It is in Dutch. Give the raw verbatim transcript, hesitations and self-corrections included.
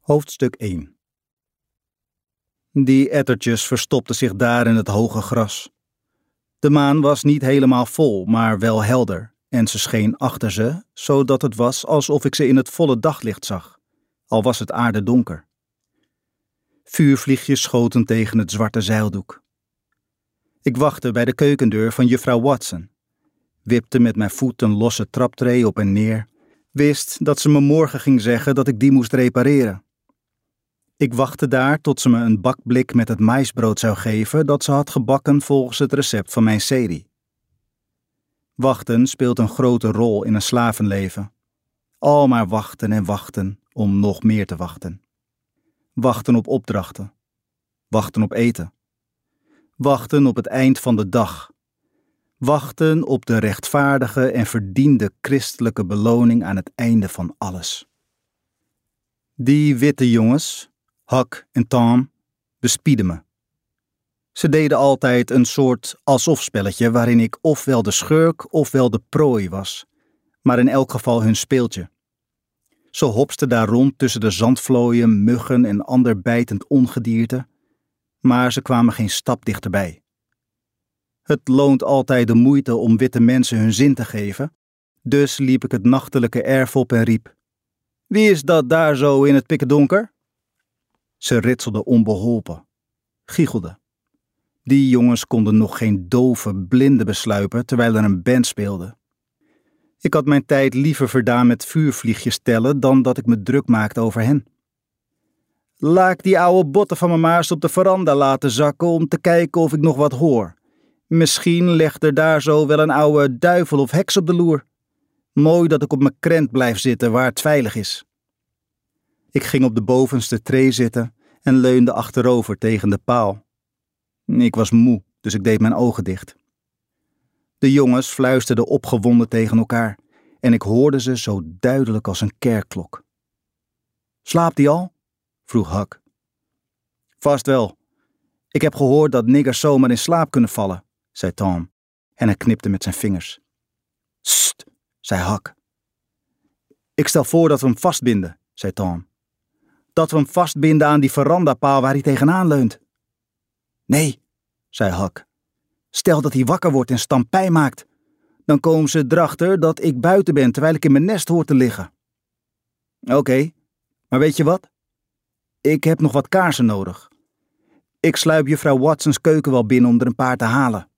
Hoofdstuk één. Die ettertjes verstopten zich daar in het hoge gras. De maan was niet helemaal vol, maar wel helder, en ze scheen achter ze, zodat het was alsof ik ze in het volle daglicht zag, al was het aardedonker. Vuurvliegjes schoten tegen het zwarte zeildoek. Ik wachtte bij de keukendeur van juffrouw Watson, wipte met mijn voet een losse traptree op en neer, wist dat ze me morgen ging zeggen dat ik die moest repareren. Ik wachtte daar tot ze me een bakblik met het maïsbrood zou geven dat ze had gebakken volgens het recept van mijn serie. Wachten speelt een grote rol in een slavenleven. Al maar wachten en wachten om nog meer te wachten. Wachten op opdrachten. Wachten op eten. Wachten op het eind van de dag. Wachten op de rechtvaardige en verdiende christelijke beloning aan het einde van alles. Die witte jongens, Huck en Tom, bespiedden me. Ze deden altijd een soort alsof-spelletje waarin ik ofwel de schurk ofwel de prooi was, maar in elk geval hun speeltje. Ze hopsten daar rond tussen de zandvlooien, muggen en ander bijtend ongedierte, maar ze kwamen geen stap dichterbij. Het loont altijd de moeite om witte mensen hun zin te geven, dus liep ik het nachtelijke erf op en riep: "Wie is dat daar zo in het pikkedonker?" Ze ritselden onbeholpen, giechelden. Die jongens konden nog geen dove blinden besluipen terwijl er een band speelde. Ik had mijn tijd liever verdaan met vuurvliegjes tellen dan dat ik me druk maakte over hen. Laat ik die oude botten van me maar eens op de veranda laten zakken om te kijken of ik nog wat hoor. Misschien legt er daar zo wel een oude duivel of heks op de loer. Mooi dat ik op mijn krent blijf zitten waar het veilig is. Ik ging op de bovenste tree zitten en leunde achterover tegen de paal. Ik was moe, dus ik deed mijn ogen dicht. De jongens fluisterden opgewonden tegen elkaar en ik hoorde ze zo duidelijk als een kerkklok. "Slaapt die al?" vroeg Huck. "Vast wel. Ik heb gehoord dat niggers zomaar in slaap kunnen vallen," zei Tom en hij knipte met zijn vingers. "Sst," zei Huck. "Ik stel voor dat we hem vastbinden," zei Tom. "Dat we hem vastbinden aan die verandapaal waar hij tegenaan leunt." "Nee," zei Huck. "Stel dat hij wakker wordt en stampij maakt. Dan komen ze erachter dat ik buiten ben terwijl ik in mijn nest hoor te liggen." "Oké, okay, maar weet je wat? Ik heb nog wat kaarsen nodig. Ik sluip juffrouw Watsons keuken wel binnen om er een paar te halen."